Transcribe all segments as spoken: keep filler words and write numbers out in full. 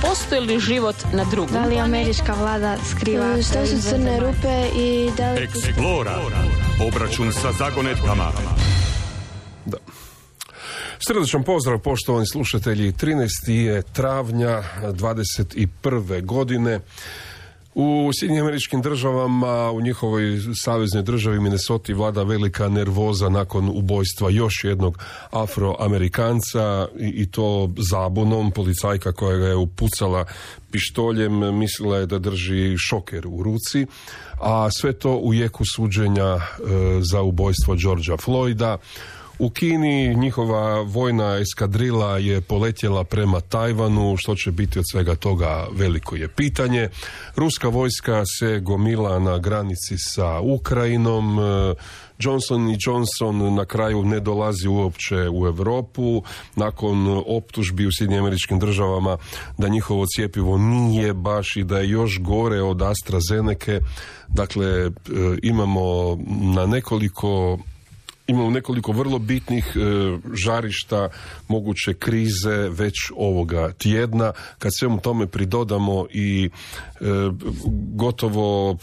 postoji li život na drugom? Da li američka vlada skriva? Šta su crne rupe i da li... Eksplora. Obračun sa zagonetkama. Da. Srdačan pozdrav, poštovani slušatelji. trinaestog travnja dvadeset prve godine u Sjedinjenim Američkim Državama, u njihovoj saveznoj državi Minnesoti vlada velika nervoza nakon ubojstva još jednog Afroamerikanca i, i to zabunom. Policajka koja ga je upucala pištoljem mislila je da drži šoker u ruci, a sve to u jeku suđenja e, za ubojstvo Georgea Floyda. U Kini njihova vojna eskadrila je poletjela prema Tajvanu, što će biti od svega toga veliko je pitanje. Ruska vojska se gomila na granici sa Ukrajinom, Johnson i Johnson na kraju ne dolazi uopće u Europu, nakon optužbi u Sjedinjenim Američkim Državama da njihovo cjepivo nije baš i da je još gore od AstraZeneke. Dakle, imamo na nekoliko Imamo nekoliko vrlo bitnih e, žarišta moguće krize već ovoga tjedna. Kad svemu tome pridodamo i e, gotovo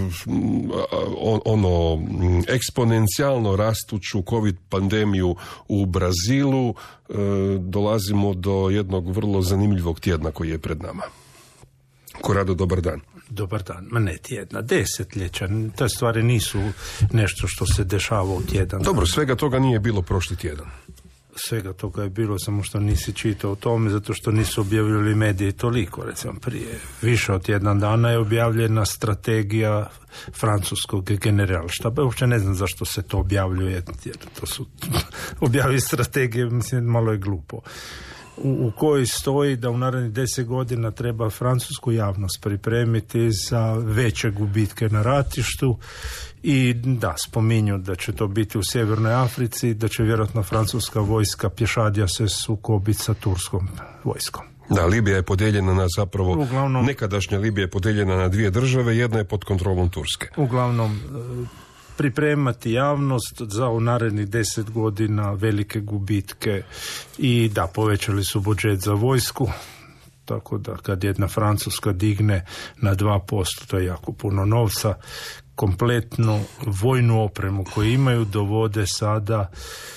on, ono eksponencijalno rastuću COVID pandemiju u Brazilu, e, dolazimo do jednog vrlo zanimljivog tjedna koji je pred nama. Korado, dobar dan. Dobar dan, ma ne tjedna, desetljeća, te stvari nisu nešto što se dešava u tjedan. Dobro, svega toga nije bilo prošli tjedan. Svega toga je bilo, samo što nisi čitao o tome, zato što nisu objavili mediji toliko, recimo prije više od tjedan dana je objavljena strategija francuskog generalštaba. Uopće ne znam zašto se to objavljuje, jer to su objavi strategije, mislim, malo je glupo. U, u kojoj stoji da u narednih deset godina treba francusku javnost pripremiti za veće gubitke na ratištu i da, spominju da će to biti u Sjevernoj Africi, da će vjerojatno francuska vojska pješadija se sukobiti sa turskom vojskom. Da, Libija je podijeljena na zapravo, uglavnom, nekadašnja Libija je podijeljena na dvije države, jedna je pod kontrolom Turske. Uglavnom, pripremati javnost za u narednih deset godina velike gubitke i da, povećali su budžet za vojsku, tako da kad jedna Francuska digne na dva posto, to je jako puno novca, kompletnu vojnu opremu koju imaju dovode sada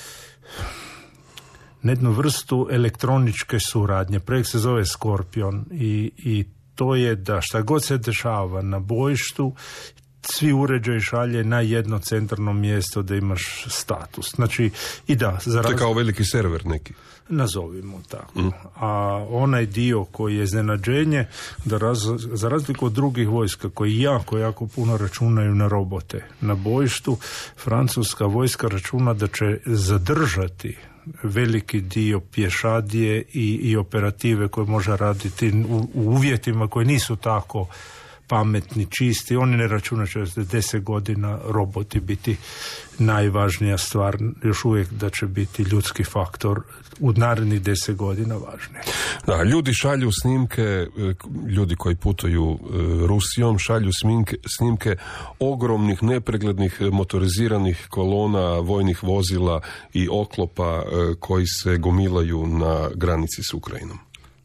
na jednu vrstu elektroničke suradnje. Projekt se zove Skorpion i, i to je da šta god se dešava na bojištu, svi uređaji šalje na jedno centralno mjesto da imaš status. Znači, i da... Za raz... To je kao veliki server neki. Nazovimo tako. Mm. A onaj dio koji je iznenađenje, da raz, za razliku od drugih vojska koji jako, jako puno računaju na robote na bojištu, francuska vojska računa da će zadržati veliki dio pješadije i, i operative koje može raditi u, u uvjetima koji nisu tako pametni, čisti. Oni ne računaju će da deset godina roboti biti najvažnija stvar, još uvijek da će biti ljudski faktor u narednih deset godina važniji. Da, ljudi šalju snimke, ljudi koji putuju Rusijom šalju snimke, snimke ogromnih, nepreglednih motoriziranih kolona, vojnih vozila i oklopa koji se gomilaju na granici s Ukrajinom.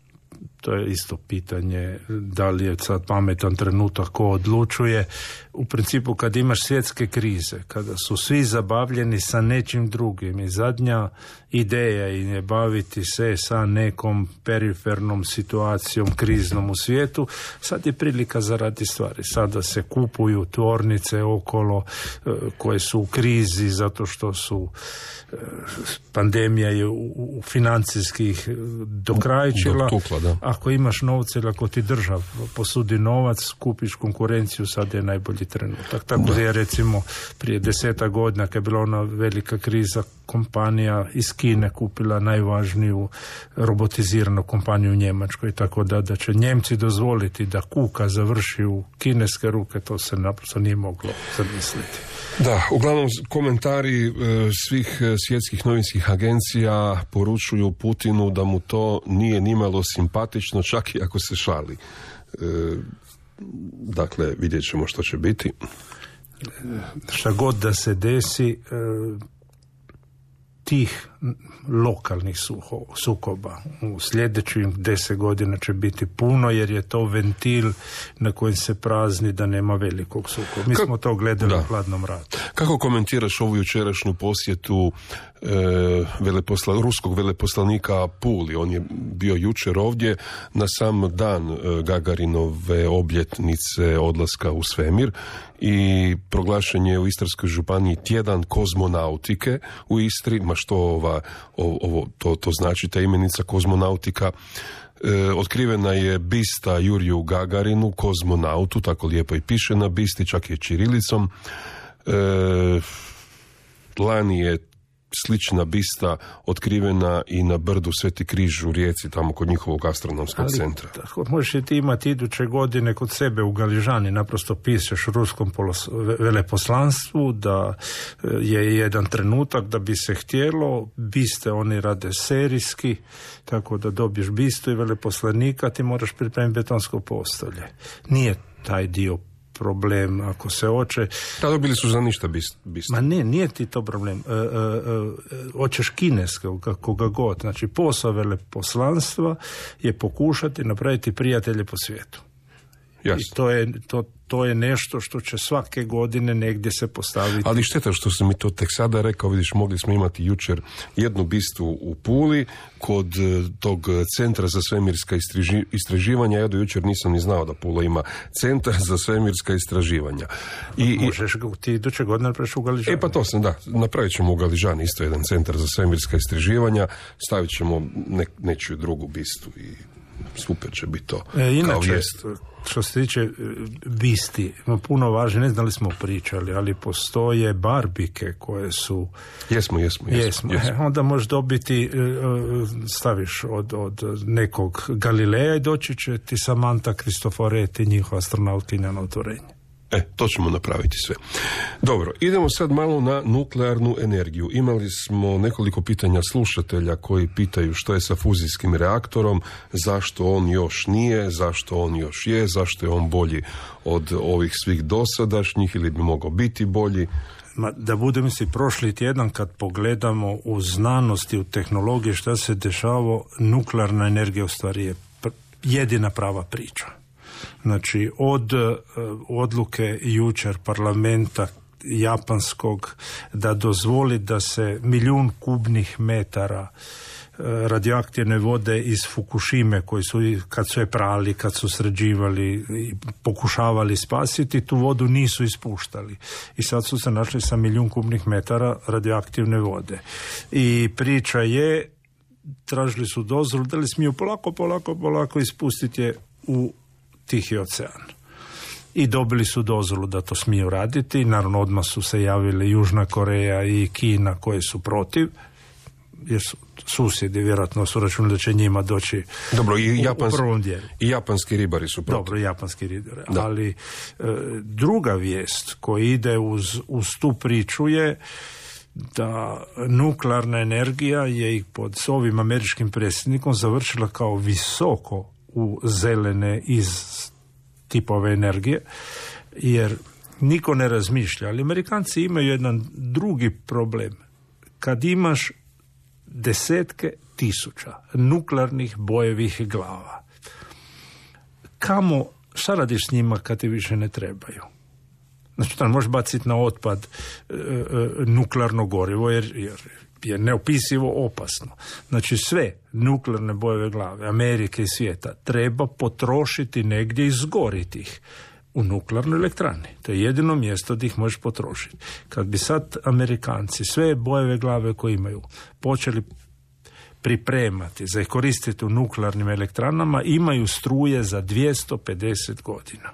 To je isto pitanje da li je sad pametan trenutak ko odlučuje. U principu kad imaš svjetske krize, kada su svi zabavljeni sa nečim drugim i zadnja ideja je baviti se sa nekom perifernom situacijom kriznom u svijetu, sad je prilika za radi stvari. Sada se kupuju tvornice okolo koje su u krizi zato što su pandemija je u, u financijskih dokrajčila. Dotukla, da. Ako imaš novce ili ako ti država posudi novac, kupiš konkurenciju, sad je najbolji trenutak. Tako da je recimo prije deseta godina kad je bila ona velika kriza, kompanija iz Kine kupila najvažniju robotiziranu kompaniju u Njemačkoj, tako da, da će Njemci dozvoliti da Kuka završi u kineske ruke, to se naprosto nije moglo zamisliti. Da, uglavnom komentari e, svih svjetskih novinskih agencija poručuju Putinu da mu to nije nimalo simpatično, čak i ako se šali. E, dakle, vidjet ćemo što će biti. Šta god da se desi, e, tih lokalnih suho, sukoba. U sljedećih deset godina će biti puno, jer je to ventil na kojem se prazni da nema velikog sukoba. Mi Ka- smo to gledali da. u hladnom ratu. Kako komentiraš ovu jučerašnju posjetu e, veleposla, ruskog veleposlanika Puli? On je bio jučer ovdje na sam dan e, Gagarinove obljetnice odlaska u svemir i proglašen je u Istarskoj županiji tjedan kozmonautike u Istri. Ma što ova, ovo, to, to znači, ta imenica kozmonautika? E, otkrivena je bista Juriju Gagarinu, kozmonautu, tako lijepo i piše na bisti, čak je ćirilicom. E, lani je slična bista otkrivena i na brdu Sveti križ u Rijeci, tamo kod njihovog astronomskog Ali, centra. Tako, možeš ti imati iduće godine kod sebe u Galižani, naprosto pišeš ruskom polos, veleposlanstvu da je jedan trenutak da bi se htjelo, biste oni rade serijski, tako da dobiješ bistu i veleposlanika, ti moraš pripremiti betonsko postolje. Nije taj dio problem, ako se hoće. Da, dobili su za ništa bist, bist. Ma ne, nije ti to problem. E, e, e, hoćeš kineskog, koga god. Znači, posao veleposlanstva je pokušati napraviti prijatelje po svijetu. Jasne. I to je, to, to je nešto što će svake godine negdje se postaviti. Ali šteta što sam mi to tek sada rekao, vidiš, mogli smo imati jučer jednu bistu u Puli kod tog centra za svemirska istraži, istraživanja. Ja do jučer nisam ni znao da Pula ima centar za svemirska istraživanja. I, Možeš ga ti iduće godine napraviš u Galižani. E pa to sam, da, napravit ćemo u Galižani isto jedan centar za svemirska istraživanja, stavit ćemo ne, nečiju drugu bistu i super će biti to. E, inače, što se tiče bisti, puno važno, ne znam li smo pričali, ali postoje barbike koje su... Jesmo, jesmo, jesmo. jesmo. jesmo. E, onda možeš dobiti, staviš od, od nekog Galileja i doći će ti Samantha Cristoforetti, njihova astronautkinja na otvorenje. E, to ćemo napraviti sve. Dobro, idemo sad malo na nuklearnu energiju. Imali smo nekoliko pitanja slušatelja koji pitaju što je sa fuzijskim reaktorom, zašto on još nije, zašto on još je, zašto je on bolji od ovih svih dosadašnjih ili bi mogao biti bolji. Ma, da budem si prošli tjedan kad pogledamo u znanosti, u tehnologiji šta se dešava, nuklearna energija u stvari je pr- jedina prava priča. Znači, od uh, odluke jučer parlamenta japanskog da dozvoli da se milijun kubnih metara uh, radioaktivne vode iz Fukushime, koji su, kad su je prali, kad su sređivali i pokušavali spasiti, tu vodu nisu ispuštali. I sad su se našli sa milijun kubnih metara radioaktivne vode. I priča je, tražili su dozvolu da li smiju polako, polako, polako ispustiti je u Tihi ocean. I dobili su dozvolu da to smiju raditi. Naravno, odmah su se javili Južna Koreja i Kina koje su protiv, jer su susjedi vjerojatno su računali da će njima doći Dobro, i japans, u prvom dijelu. I japanski ribari su protiv. Dobro, i japanski ribari. Da. Ali e, druga vijest koja ide uz, uz tu priču je da nuklearna energija je i pod s ovim američkim predsjednikom završila kao visoko u zelene iz tipove energije, jer niko ne razmišlja, ali Amerikanci imaju jedan drugi problem. Kad imaš desetke tisuća nuklearnih bojevih glava, kamo, šta radiš s njima kad ti više ne trebaju? Znači, tam možeš baciti na otpad e, e, nuklearno gorivo, jer, jer je neopisivo opasno. Znači, sve nuklearne bojeve glave Amerike i svijeta treba potrošiti negdje i izgoriti ih u nuklearnoj elektrani. To je jedino mjesto gdje ih možeš potrošiti. Kad bi sad Amerikanci sve bojeve glave koje imaju počeli pripremati za ih koristiti u nuklearnim elektranama, imaju struje za dvjesto pedeset godina.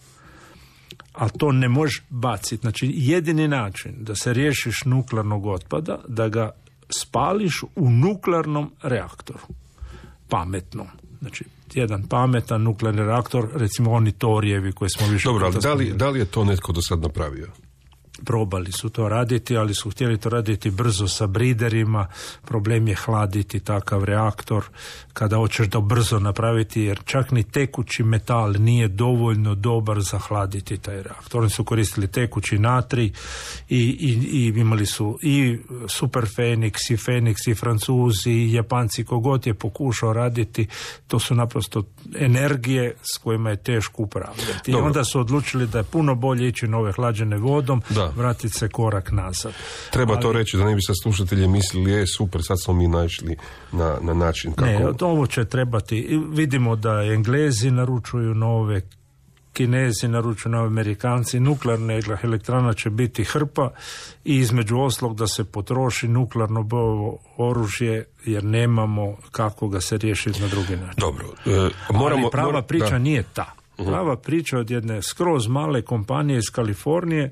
Ali to ne možeš baciti. Znači, jedini način da se riješiš nuklearnog otpada, da ga spališ u nuklearnom reaktoru. Pametnom. Znači, jedan pametan nuklearni reaktor, recimo oni torijevi koje smo više... Dobro, ali da li, da li je to netko do sad napravio? probali su to raditi, ali su htjeli to raditi brzo sa briderima. Problem je hladiti takav reaktor kada hoćeš da brzo napraviti, jer čak ni tekući metal nije dovoljno dobar za hladiti taj reaktor. Oni su koristili tekući natrij i, i, i imali su i Super Phoenix, i Phoenix, i Francuzi, i Japanci, kogod je pokušao raditi, to su naprosto energije s kojima je teško upravljati. I onda su odlučili da je puno bolje ići na ove hlađene vodom, da. Vratiti se korak nazad. Treba Ali, to reći, da ne bi sa slušatelji mislili, je super, sad smo mi naišli na, na način kako... Ne, ovo će trebati. Vidimo da Englezi naručuju nove, Kinezi naručuju nove, Amerikanci, nuklearna elektrana će biti hrpa i između oslog da se potroši nuklearno bojevo oružje, jer nemamo kako ga se riješiti na drugi način. Dobro. E, moramo, Ali prava mora, priča da. nije ta. Prava priča od jedne skroz male kompanije iz Kalifornije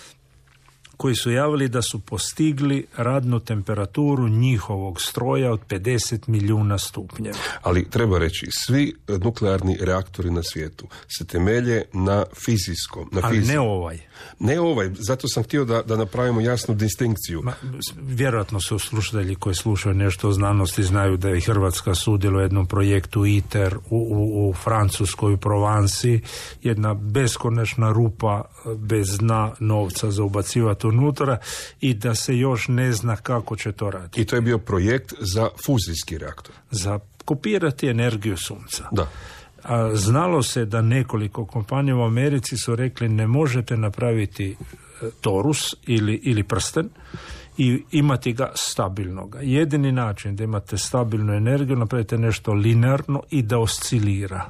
koji su javili da su postigli radnu temperaturu njihovog stroja od pedeset milijuna stupnjeva. Ali treba reći, svi nuklearni reaktori na svijetu se temelje na fizijskom. Na Ali fizi... ne ovaj. Ne ovaj, zato sam htio da, da napravimo jasnu distinkciju. Ma, vjerojatno su slušatelji koji slušaju nešto o znanosti znaju da je Hrvatska sudjeluje u jednom projektu ITER u, u, u Francuskoj, u Provansi, jedna beskonačna rupa bez dna novca za ubacivati unutra i da se još ne zna kako će to raditi. I to je bio projekt za fuzijski reaktor. Za kopirati energiju sunca. Da. A znalo se da nekoliko kompanija u Americi su rekli ne možete napraviti torus ili, ili prsten i imati ga stabilnoga. Jedini način da imate stabilnu energiju, napravite nešto linearno i da oscilira.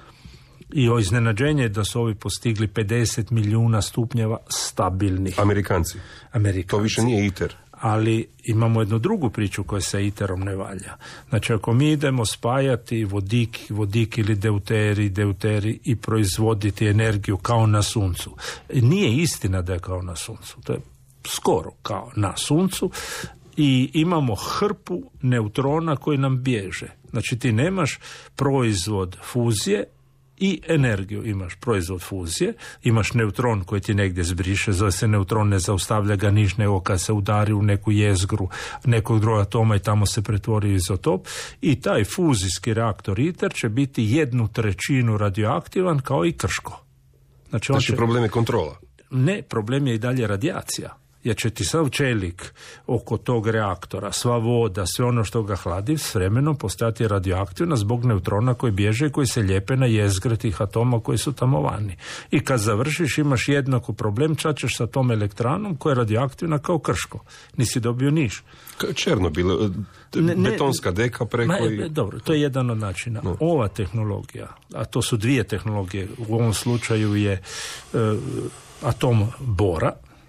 I o iznenađenje je da su ovi postigli pedeset milijuna stupnjeva stabilnih. Amerikanci. Amerikanci. To više nije ITER. Ali imamo jednu drugu priču koja sa ITER-om ne valja. Znači, ako mi idemo spajati vodik, vodik ili deuteri, deuteri i proizvoditi energiju kao na suncu, nije istina da je kao na suncu. To je skoro kao na suncu i imamo hrpu neutrona koji nam bježe. Znači, ti nemaš proizvod fuzije i energiju. Imaš proizvod fuzije, imaš neutron koji ti negdje zbriše, zove se neutron, ne zaustavlja ga niš, nego kad se udari u neku jezgru nekog drugog atoma i tamo se pretvori u izotop, i taj fuzijski reaktor ITER će biti jednu trećinu radioaktivan kao i Krško. Znači, on znači će... problem je kontrola. Ne, problem je i dalje radijacija. Jer će ti sav čelik oko tog reaktora, sva voda, sve ono što ga hladi, s vremenom postati radioaktivna zbog neutrona koji bježe i koji se lijepe na jezgre tih atoma koji su tamo vani. I kad završiš imaš jednako problem, čačeš sa tom elektranom koja je radioaktivna kao Krško. Nisi dobio niš. Černobil, ne, ne, betonska deka preko ma, i... Dobro, to je jedan od načina. No. Ova tehnologija, a to su dvije tehnologije, u ovom slučaju je uh, atom bora,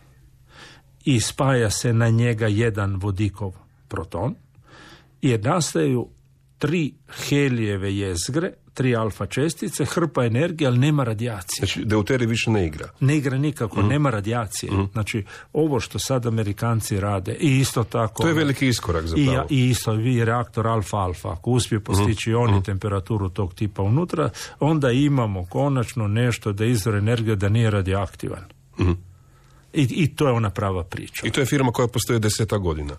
i spaja se na njega jedan vodikov proton, jer nastaju tri helijeve jezgre, tri alfa čestice, hrpa energije, ali nema radijacije. Znači, deuterij više ne igra. Ne igra nikako, mm. nema radijacije. Mm. Znači, ovo što sad Amerikanci rade, i isto tako... To je veliki iskorak zapravo. I, i isto, i reaktor alfa-alfa, ako uspije postići mm. oni mm. temperaturu tog tipa unutra, onda imamo konačno nešto da izvor energije da nije radioaktivan. Mm. I, I to je ona prava priča. I to je firma koja postoji deseta godina.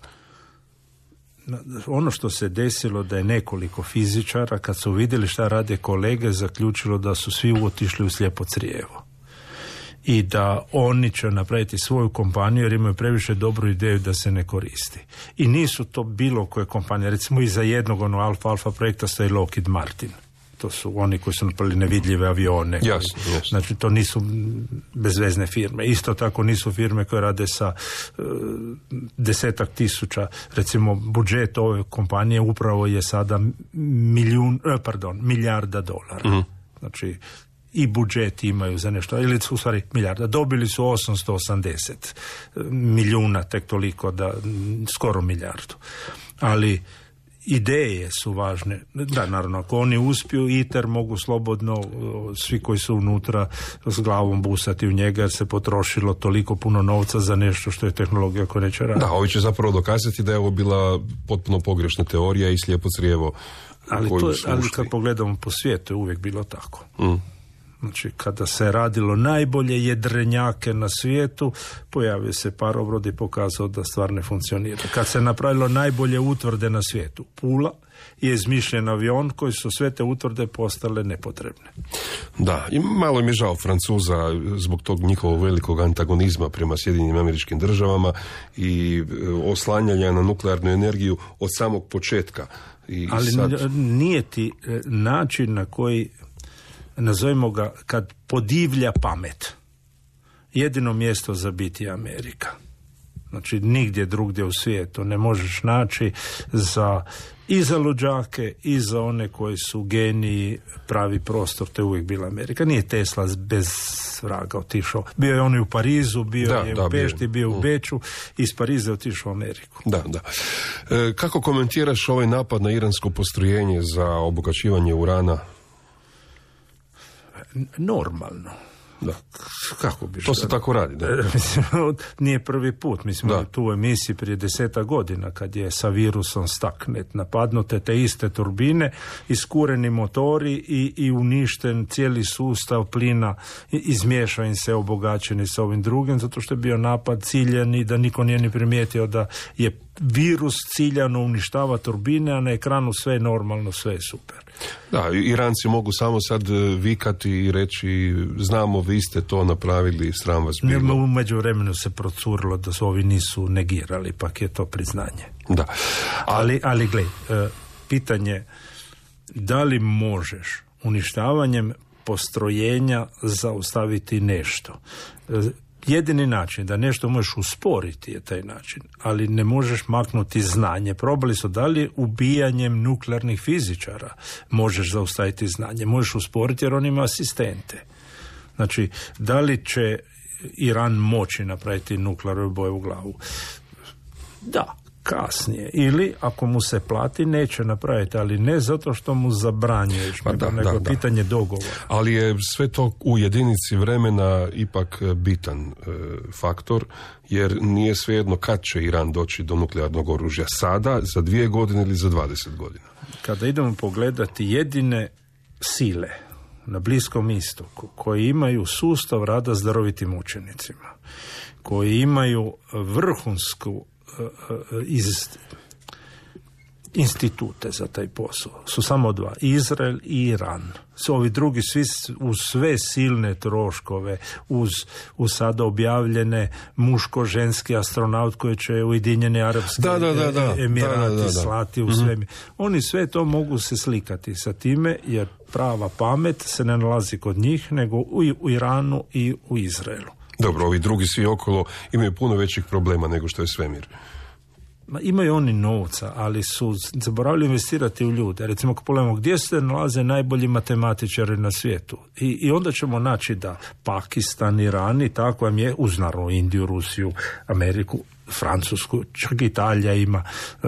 Ono što se desilo da je nekoliko fizičara, kad su vidjeli šta rade kolege, zaključilo da su svi otišli u slijepo crijevo. I da oni će napraviti svoju kompaniju jer imaju previše dobru ideju da se ne koristi. I nisu to bilo koje kompanije. Recimo iza jednog ono alfa-alfa projekta stoji Lockheed Martin. To su oni koji su napravili nevidljive avione. Jasno, jasno. Znači, to nisu bezvezne firme. Isto tako nisu firme koje rade sa uh, desetak tisuća. Recimo, budžet ove kompanije upravo je sada milijun, eh, pardon, milijarda dolara. Mm. Znači, i budžet imaju za nešto, ili u stvari milijarda. Dobili su osamsto osamdeset milijuna, tek toliko da, skoro milijardu. Ali ideje su važne. Da, naravno, ako oni uspiju, ITER mogu slobodno, svi koji su unutra, s glavom busati u njega, jer se potrošilo toliko puno novca za nešto što je tehnologija koja neće raditi. Da, ovi će zapravo dokazati da je ovo bila potpuno pogrešna teorija i slijepo crijevo. Ali, to, ali kad pogledamo po svijetu je uvijek bilo tako. Mm. Znači, kada se radilo najbolje jedrenjake na svijetu, pojavio se parobrod i pokazao da stvar ne funkcionira. Kad se napravilo najbolje utvrde na svijetu, Pula, je izmišljen avion koji su sve te utvrde postale nepotrebne. Da, i malo mi je žao Francuza zbog tog njihovog velikog antagonizma prema Sjedinjenim Američkim Državama i oslanjanja na nuklearnu energiju od samog početka. I Ali sad... nije ti način na koji, nazovimo ga, kad podivlja pamet, jedino mjesto za biti je Amerika. Znači, nigdje drugdje u svijetu ne možeš naći za i za luđake i za one koji su geniji pravi prostor, to je uvijek bila Amerika. Nije Tesla bez vraga otišao. Bio je on i u Parizu, bio da, je da, u Pešti, bio, bio u Beču, iz Pariza je otišao u Ameriku. Da, da. E, kako komentiraš ovaj napad na iransko postrojenje za obogaćivanje urana? Normalno. Da. Kako bi to se tako radi, da? Nije prvi put. Mi smo tu u emisiji prije deseta godina kad je sa virusom Stuxnet napadnute te iste turbine, iskureni motori i, i uništen cijeli sustav plina, izmiješao im se obogaćeni sa ovim drugim, zato što je bio napad ciljan i da niko nije ni primijetio da je virus ciljano uništava turbine, a na ekranu sve je normalno, sve je super. Da, Iranci mogu samo sad vikati i reći znamo, vi ste to napravili, sram vas bilo. U međuvremenu se procurilo da su ovi nisu negirali, pak je to priznanje. Da. A... Ali, ali gled, pitanje da li možeš uništavanjem postrojenja zaustaviti nešto? Jedini način da nešto možeš usporiti je taj način, ali ne možeš maknuti znanje. Probali su da li ubijanjem nuklearnih fizičara možeš zaustaviti znanje. Možeš usporiti jer on ima asistente. Znači, da li će Iran moći napraviti nuklearnu boju u glavu? Da, kasnije. Ili, ako mu se plati, neće napraviti, ali ne zato što mu zabranjuješ, pa da, nego da, pitanje da. dogovora. Ali je sve to u jedinici vremena ipak bitan e, faktor, jer nije svejedno kad će Iran doći do nuklearnog oružja. Sada, za dvije godine ili za dvadeset godina. Kada idemo pogledati jedine sile na Bliskom istoku koji imaju sustav rada s darovitim učenicima, koji imaju vrhunsku iz institute za taj posao su samo dva, Izrael i Iran. Su ovi drugi svi uz sve silne troškove, uz, uz sada objavljene muško-ženski astronaut koji će Ujedinjene Arapske da, da, da, da. Emirati da, da, da. slati u mm-hmm. svemir. Oni sve to mogu se slikati sa time, jer prava pamet se ne nalazi kod njih, nego u, u Iranu i u Izraelu. Dobro, ovi drugi svi okolo imaju puno većih problema nego što je svemir. Ma, imaju oni novca, ali su zaboravili investirati u ljude. Recimo, ako pogledamo gdje se nalaze najbolji matematičari na svijetu. I, i onda ćemo naći da Pakistan, Iran i tako vam je, uz naravno Indiju, Rusiju, Ameriku, Francusku, čak Italija ima.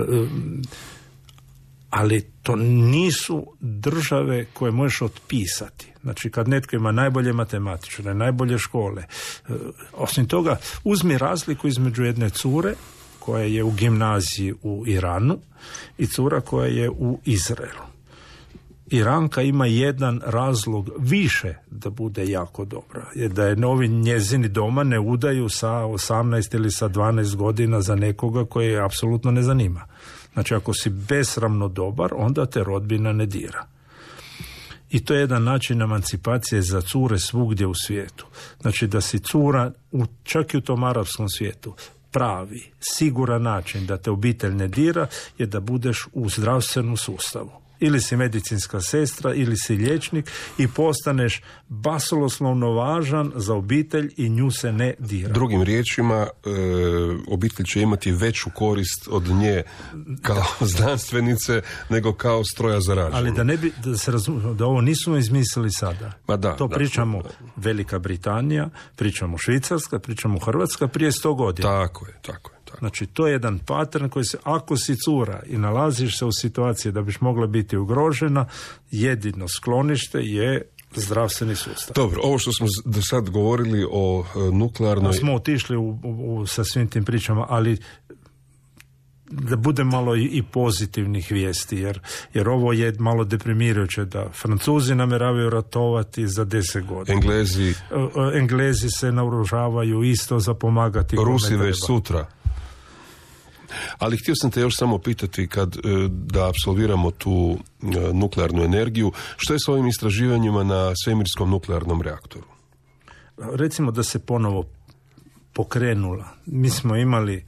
Ali to nisu države koje možeš otpisati. Znači, kad netko ima najbolje matematičare, najbolje škole, osim toga, uzmi razliku između jedne cure koja je u gimnaziji u Iranu i cura koja je u Izraelu. Iranka ima jedan razlog više da bude jako dobra, je da je novi njezini doma ne udaju sa osamnaest ili sa dvanaest godina za nekoga koje je apsolutno ne zanima. Znači, ako si besramno dobar, onda te rodbina ne dira. I to je jedan način emancipacije za cure svugdje u svijetu. Znači, da si cura, u, čak i u tom arapskom svijetu, pravi, siguran način da te obitelj ne dira je da budeš u zdravstvenom sustavu. Ili si medicinska sestra, ili si liječnik i postaneš basnoslovno važan za obitelj i nju se ne dira. Drugim riječima, e, obitelj će imati veću korist od nje kao znanstvenice nego kao stroja za račun. Ali da ne bi, da se razumijemo, da ovo nismo izmislili sada. Ma da, to da, pričamo da. Velika Britanija, pričamo Švicarska, pričamo Hrvatska prije sto godina. Tako je, tako je. Znači, to je jedan pattern koji se, ako si cura i nalaziš se u situaciji da biš mogla biti ugrožena, jedino sklonište je zdravstveni sustav. Dobro, ovo što smo do sad govorili o nuklearnoj... Da smo otišli u, u, u, sa svim tim pričama, ali da bude malo i, i pozitivnih vijesti, jer, jer ovo je malo deprimirajuće da Francuzi namjeravaju ratovati za deset godina. Englezi. Englezi se naoružavaju isto za pomagati. Rusi već sutra. Ali htio sam te još samo pitati kad da apsolviramo tu nuklearnu energiju, što je s ovim istraživanjima na svemirskom nuklearnom reaktoru? Recimo da se ponovo pokrenula. Mi smo imali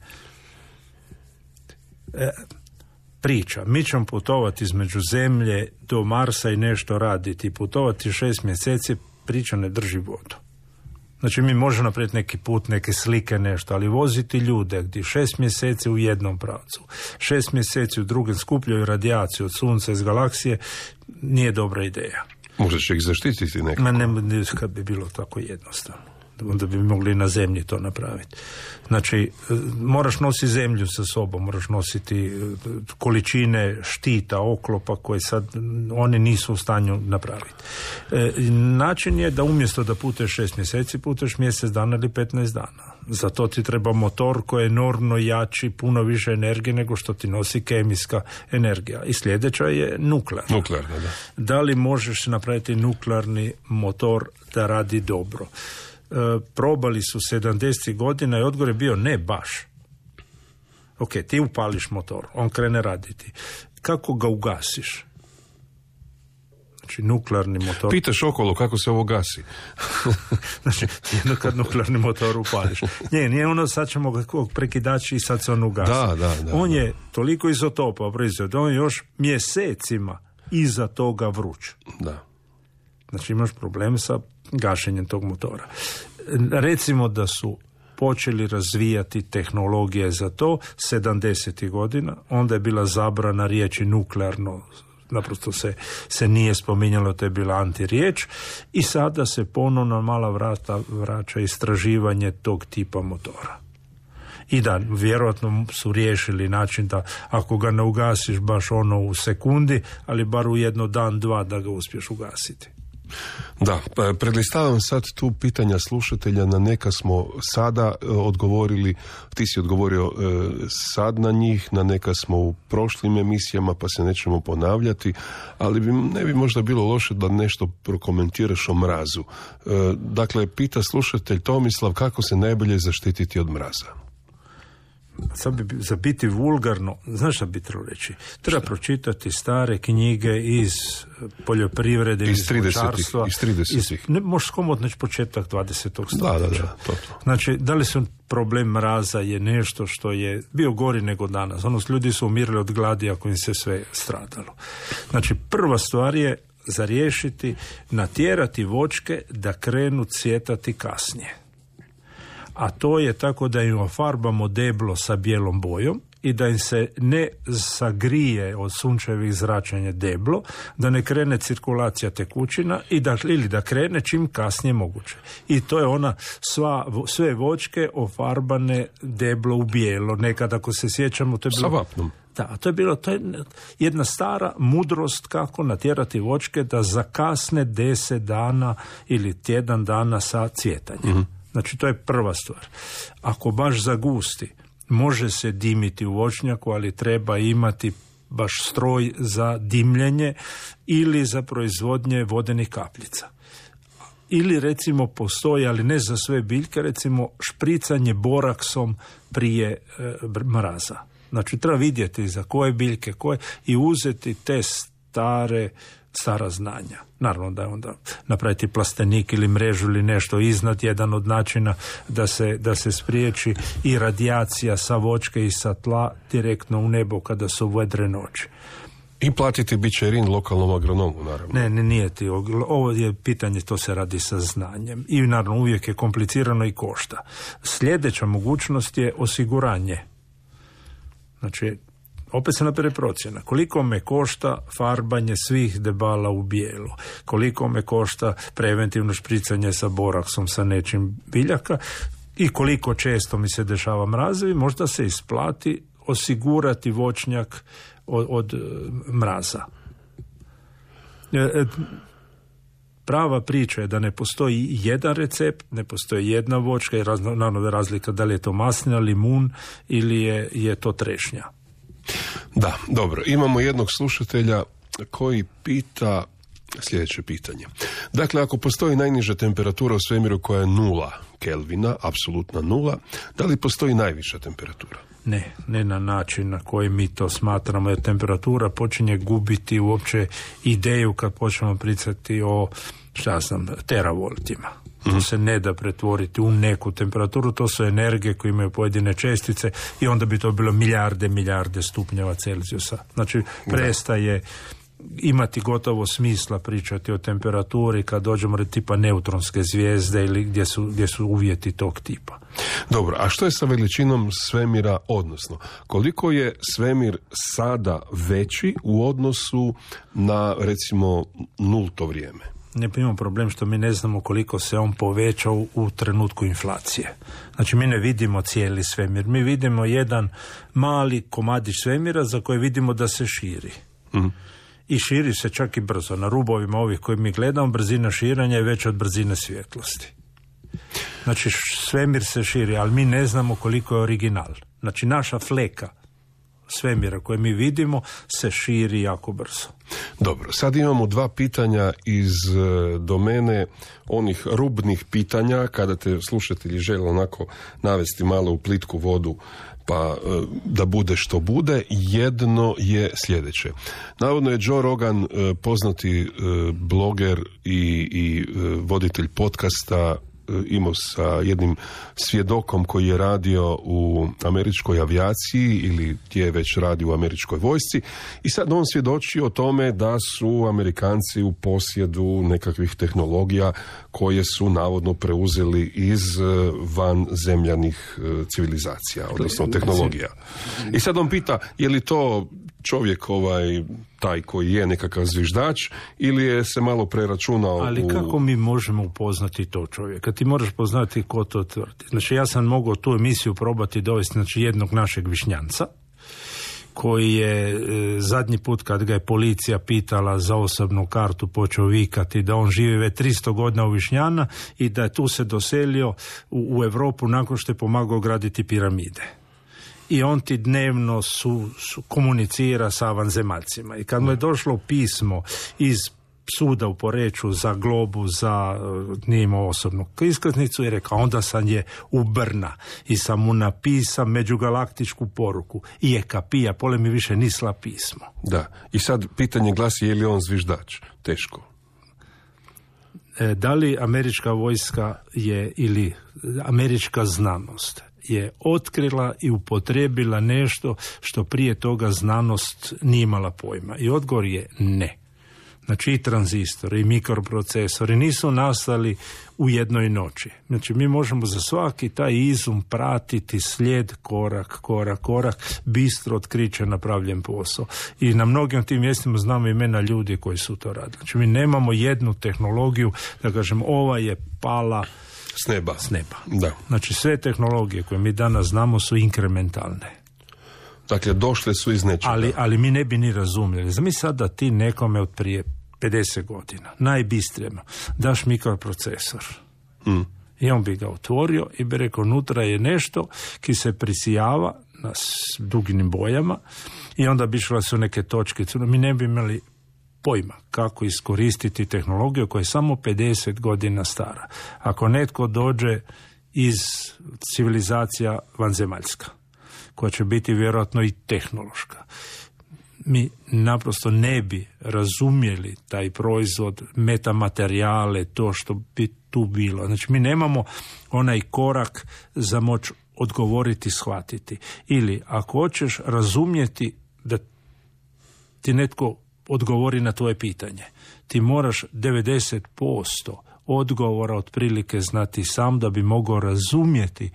e, priča. Mi ćemo putovati između Zemlje do Marsa i nešto raditi. Putovati šest mjeseci, priča ne drži vodu. Znači mi možemo napraviti neki put, neke slike, nešto, ali voziti ljude gdje šest mjeseci u jednom pravcu, šest mjeseci u drugom, skupljaju radijaciju od Sunca iz galaksije, nije dobra ideja. Možda će ih zaštititi nekako. Ma ne, kad bi bilo tako jednostavno. Onda bi mogli na zemlji to napraviti. Znači, moraš nositi zemlju sa sobom, moraš nositi količine štita, oklopa koje sad oni nisu u stanju napraviti. E, način je da umjesto da puteš šest mjeseci, puteš mjesec dana ili petnaest dana. Za to ti treba motor koji je enormno jači, puno više energije nego što ti nosi kemijska energija. I sljedeća je nuklearna. Nuklearna, da. Da li možeš napraviti nuklearni motor da radi dobro? E, probali su sedamdesetih godina i odgovor je bio ne baš. Ok, ti upališ motor, on krene raditi. Kako ga ugasiš? Znači, nuklearni motor... Pitaš okolo kako se ovo gasi. Znači, jedno kad nuklearni motor upališ. Nije, nije ono, sad ćemo ga prekidači i sad se on ugasi. Da, da, da, on da. je toliko izotopa proizveo da on još mjesecima iza toga vruć. Da. Znači, imaš problem sa gašenjem tog motora. Recimo da su počeli razvijati tehnologije za to sedamdesetih godina, onda je bila zabrana riječi nuklearno, naprosto se, se nije spominjalo, to je bila antiriječ, i sada se ponovno mala vrata vraća istraživanje tog tipa motora. I da, vjerojatno su riješili način da ako ga ne ugasiš baš ono u sekundi, ali bar u jedno dan, dva da ga uspiješ ugasiti. Da, predlistavam sad tu pitanja slušatelja, na neka smo sada odgovorili, ti si odgovorio sad na njih, na neka smo u prošlim emisijama pa se nećemo ponavljati, ali bi, ne bi možda bilo loše da nešto prokomentiraš o mrazu. Dakle, pita slušatelj Tomislav kako se najbolje zaštititi od mraza. Sad bi, za biti vulgarno, znaš šta bi trebalo reći? Treba šta? Pročitati stare knjige iz poljoprivrede, iz voćarstva. Iz tridesetih. Ne, možeš komotno neći početak dvadesetog stoljeća. Da, da, da, to, to. Znači, da li su problem mraza je nešto što je bio gori nego danas. Ono, ljudi su umirali od gladi ako im se sve stradalo. Znači, prva stvar je za riješiti, natjerati voćke da krenu cvjetati kasnije. A to je tako da im ofarbamo deblo sa bijelom bojom i da im se ne sagrije od sunčevih zračenja deblo, da ne krene cirkulacija tekućina i da, ili da krene čim kasnije moguće. I to je ona sva, sve voćke ofarbane deblo u bijelo. Nekad, ako se sjećamo, to je bilo... Sa vapnom. Da, to je bilo, to je jedna stara mudrost kako natjerati voćke da zakasne deset dana ili tjedan dana sa cvjetanjem. Mm-hmm. Znači, to je prva stvar. Ako baš zagusti, može se dimiti u voćnjaku, ali treba imati baš stroj za dimljenje ili za proizvodnje vodenih kapljica. Ili, recimo, postoji, ali ne za sve biljke, recimo, špricanje boraksom prije e, mraza. Znači, treba vidjeti za koje biljke, koje, i uzeti te stare stara znanja. Naravno da je onda napraviti plastenik ili mrežu ili nešto iznad, jedan od načina da se, da se spriječi i radijacija sa voćke i sa tla direktno u nebo kada su vedre noći. I platiti bičerin lokalnom agronomu, naravno. Ne, ne, nije ti. Ovo je pitanje, to se radi sa znanjem. I naravno uvijek je komplicirano i košta. Sljedeća mogućnost je osiguranje. Znači, opet se napere procjena. Koliko me košta farbanje svih debala u bijelo? Koliko me košta preventivno špricanje sa boraksom, sa nečim biljaka? I koliko često mi se dešava mrazevi? Možda se isplati osigurati voćnjak od, od mraza. Prava priča je da ne postoji jedan recept, ne postoji jedna voćka i naravno razlika da li je to maslina, limun ili je, je to trešnja. Da, dobro. Imamo jednog slušatelja koji pita sljedeće pitanje. Dakle, ako postoji najniža temperatura u svemiru koja je nula Kelvina, apsolutna nula, da li postoji najviša temperatura? Ne, ne na način na koji mi to smatramo, jer temperatura počinje gubiti uopće ideju kad počnemo pričati o, šta sam, teravoltima. To se ne da pretvoriti u neku temperaturu, to su energije koje imaju pojedine čestice i onda bi to bilo milijarde, milijarde stupnjeva Celzijusa. Znači, prestaje imati gotovo smisla pričati o temperaturi kad dođemo do tipa neutronske zvijezde ili gdje su, gdje su uvjeti tog tipa. Dobro, a što je sa veličinom svemira, odnosno koliko je svemir sada veći u odnosu na, recimo, nulto vrijeme? Ne imamo problem što mi ne znamo koliko se on povećao u, u trenutku inflacije. Znači, mi ne vidimo cijeli svemir, mi vidimo jedan mali komadić svemira za koji vidimo da se širi. Mm. I širi se čak i brzo. Na rubovima ovih koji mi gledamo, brzina širenja je veća od brzine svjetlosti. Znači, svemir se širi, ali mi ne znamo koliko je original. Znači, naša fleka svemira koje mi vidimo se širi jako brzo. Dobro, sad imamo dva pitanja iz domene onih rubnih pitanja, kada te slušatelji žele onako navesti malo u plitku vodu, pa da bude što bude. Jedno je sljedeće. Navodno je Joe Rogan, poznati bloger i, i voditelj podcasta, imao sa jednim svjedokom koji je radio u američkoj avijaciji ili gdje već radi u američkoj vojsci, i sad on svjedoči o tome da su Amerikanci u posjedu nekakvih tehnologija koje su navodno preuzeli iz vanzemljanih civilizacija, odnosno tehnologija. I sad on pita, je li to čovjek ovaj taj koji je nekakav zviždač ili je se malo preračunao? Ali u... kako mi možemo upoznati to čovjeka? Ti moraš poznati ko to tvrdi. Znači, ja sam mogao tu emisiju probati dovesti, znači, jednog našeg Višnjanca koji je e, zadnji put kad ga je policija pitala za osobnu kartu počeo vikati da on živi već tristo godina u Višnjana i da je tu se doselio u, u Europu nakon što je pomagao graditi piramide. I on ti dnevno su, su komunicira sa vanzemaljcima. I kad mu je došlo pismo iz suda u Poreču za Globu, za nije imao osobnu iskaznicu, i rekao, onda sam je u Brna i sam mu napisao međugalaktičku poruku i je kapija, pole mi više nisla pismo. Da, i sad pitanje glasi, je li on zviždač? Teško. E, da li američka vojska je ili američka znanost je otkrila i upotrijebila nešto što prije toga znanost nije imala pojma? I odgovor je ne. Znači, i tranzistori i mikroprocesori nisu nastali u jednoj noći. Znači, mi možemo za svaki taj izum pratiti slijed, korak, korak, korak, bistro otkriće napravljen posao. I na mnogim tim mjestima znamo imena ljudi koji su to radili. Znači, mi nemamo jednu tehnologiju da kažemo ova je pala s neba. S neba. Da. Znači, sve tehnologije koje mi danas znamo su inkrementalne. Dakle, došle su iz nečega. Ali, ali mi ne bi ni razumjeli. Zamisli sad da ti nekome od prije pedeset godina, najbistrijema, daš mikroprocesor. Mm. I on bi ga otvorio i bi rekao, unutra je nešto ki se prisijava na duginim bojama i onda bi išla su neke točke. Mi ne bi imali pojma kako iskoristiti tehnologiju koja je samo pedeset godina stara. Ako netko dođe iz civilizacija vanzemaljska, koja će biti vjerojatno i tehnološka, mi naprosto ne bi razumjeli taj proizvod, metamaterijale, to što bi tu bilo. Znači, mi nemamo onaj korak za moć odgovoriti, shvatiti. Ili, ako hoćeš razumjeti da ti netko odgovori na tvoje pitanje, ti moraš devedeset posto odgovora otprilike znati sam da bi mogao razumjeti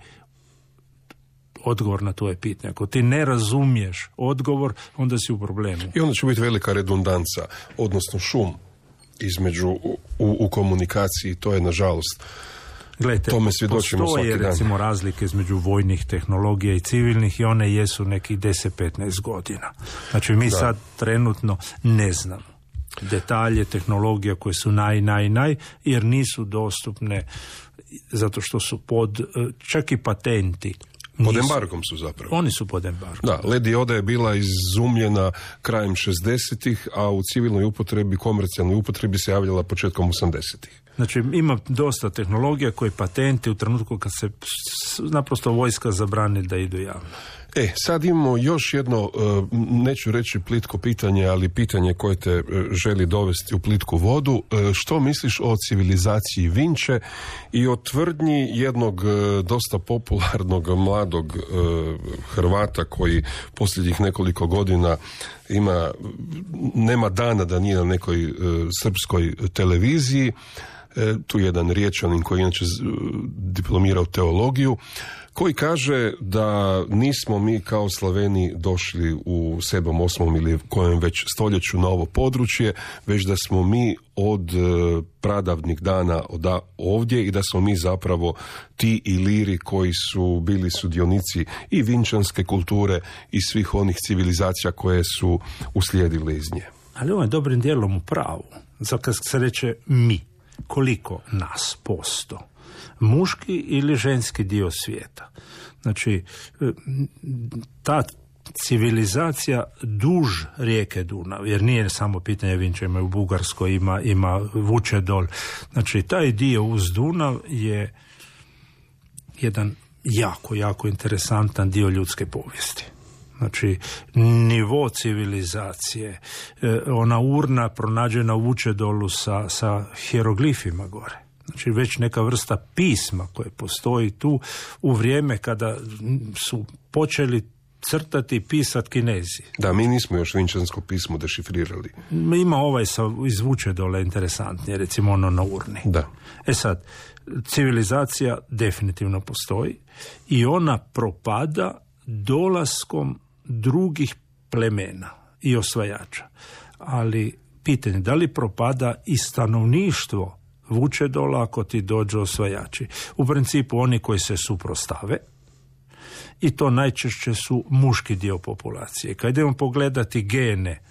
odgovor na tvoje pitanje. Ako ti ne razumiješ odgovor, onda si u problemu. I onda će biti velika redundanca, odnosno šum između u, u komunikaciji. To je, nažalost, Gledajte, tome svjedočimo svaki dan. Postoje, recimo, razlike između vojnih tehnologija i civilnih i one jesu nekih deset do petnaest godina. Znači, mi da. sad trenutno ne znamo detalje tehnologija koje su naj, naj, naj, jer nisu dostupne zato što su pod, čak i patenti Pod embargom su zapravo. Oni su pod embargom. Da, Lady Yoda je bila izumljena krajem šezdesetih, a u civilnoj upotrebi, komercijalnoj upotrebi se javljala početkom osamdesetih. Znači, ima dosta tehnologija koje patenti u trenutku kad se naprosto vojska zabrani da idu javno. E, sad imamo još jedno, neću reći plitko pitanje, ali pitanje koje te želi dovesti u plitku vodu. Što misliš o civilizaciji Vinče i o tvrdnji jednog dosta popularnog mladog Hrvata koji posljednjih nekoliko godina ima, nema dana da nije na nekoj srpskoj televiziji, tu jedan Riječanin koji inače diplomirao teologiju, koji kaže da nismo mi kao Slaveni došli u sedmom, osmom ili kojem već stoljeću na ovo područje, već da smo mi od pradavnih dana ovdje i da smo mi zapravo ti Iliri koji su bili sudionici i vinčanske kulture i svih onih civilizacija koje su uslijedile iz nje. Ali ovo je dobrim dijelom u pravu. Zato kad se reče mi, koliko nas posto? Muški ili ženski dio svijeta. Znači, ta civilizacija duž rijeke Dunav, jer nije samo pitanje Vinče, ima u Bugarskoj, ima, ima Vučedol. Znači, taj dio uz Dunav je jedan jako, jako interesantan dio ljudske povijesti. Znači, nivo civilizacije, ona urna pronađena u Vučedolu sa, sa hieroglifima gore. Znači već neka vrsta pisma koje postoji tu u vrijeme kada su počeli crtati i pisati Kinezi. Da, mi nismo još vinčansko pismo dešifrirali. Ima ovaj sa, iz Vučedola interesantnije, recimo ono na urni. Da. E sad, civilizacija definitivno postoji i ona propada dolaskom drugih plemena i osvajača. Ali pitanje, da li propada i stanovništvo Vučedola ako ti dođu osvajači? U principu oni koji se suprostave, i to najčešće su muški dio populacije. Kad idemo pogledati gene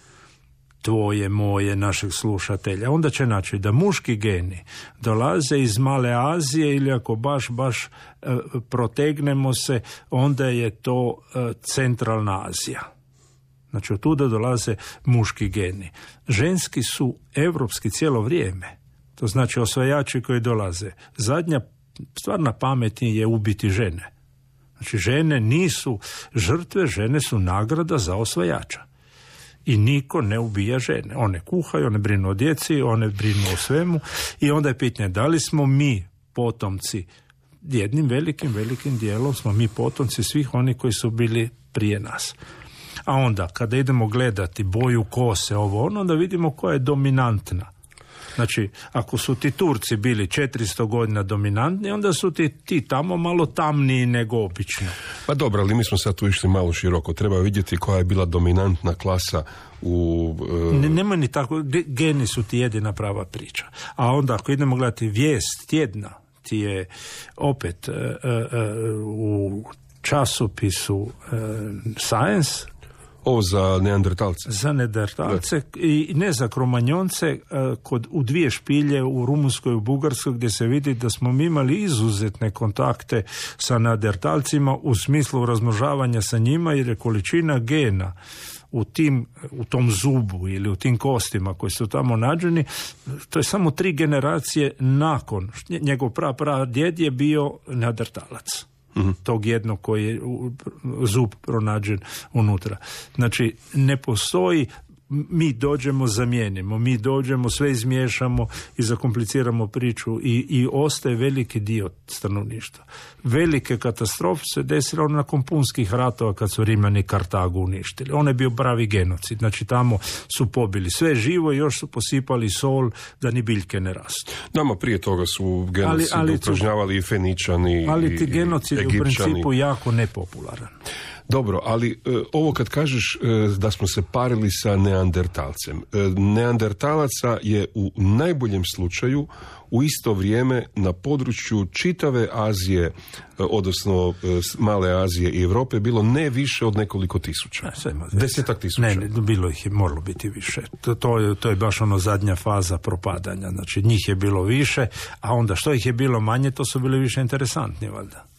tvoje, moje, našeg slušatelja, onda će naći da muški geni dolaze iz Male Azije ili ako baš, baš e, protegnemo se, onda je to e, Centralna Azija. Znači, od tuda dolaze muški geni. Ženski su evropski cijelo vrijeme. To znači osvajači koji dolaze. Zadnja stvarna pamet je ubiti žene. Znači, žene nisu žrtve, žene su nagrada za osvajača. I niko ne ubija žene. One kuhaju, one brinu o djeci, one brinu o svemu. I onda je pitanje, da li smo mi potomci, jednim velikim, velikim dijelom smo mi potomci svih onih koji su bili prije nas. A onda, kada idemo gledati boju kose, ovo ono, onda vidimo koja je dominantna. Znači, ako su ti Turci bili četiristo godina dominantni, onda su ti, ti tamo malo tamniji nego obično. Pa dobro, ali mi smo sad tu išli malo široko. Treba vidjeti koja je bila dominantna klasa u... Uh... Ne, nema ni tako, geni su ti jedina prava priča. A onda, ako idemo gledati vijest tjedna, ti je opet uh, uh, u časopisu uh, Science... Ovo za neandertalce. Za neandertalce i ne za kromanjonce, kod, u dvije špilje u Rumunskoj i u Bugarskoj gdje se vidi da smo mi imali izuzetne kontakte sa neandertalcima u smislu razmnožavanja sa njima, jer je količina gena u tim, u tom zubu ili u tim kostima koji su tamo nađeni, to je samo tri generacije nakon. Njegov pra, pra djed je bio neandertalac. Mm-hmm. Tog jednog koji je zub pronađen unutra. Znači, ne postoji, mi dođemo, zamijenimo, mi dođemo, sve izmiješamo i zakompliciramo priču i, i ostaje veliki dio stanovništva. Velike katastrofe se desile nakon punskih ratova kad su Rimljani Kartagu uništili. On je bio pravi genocid. Znači, tamo su pobili sve živo i još su posipali sol da ni biljke ne rastu. Nama prije toga su genocid ali, ali upražnjavali i Feničani ali ti i genocid u principu jako nepopularan. Dobro, ali e, ovo kad kažeš e, da smo se parili sa neandertalcem. E, neandertalaca je u najboljem slučaju u isto vrijeme na području čitave Azije, e, odnosno e, Male Azije i Europe bilo ne više od nekoliko tisuća. Desetak tisuća. Ne, ne, bilo ih je moralo biti više. To, to, je, to je baš ono zadnja faza propadanja. Znači, njih je bilo više, a onda što ih je bilo manje, to su bili više interesantni, valjda.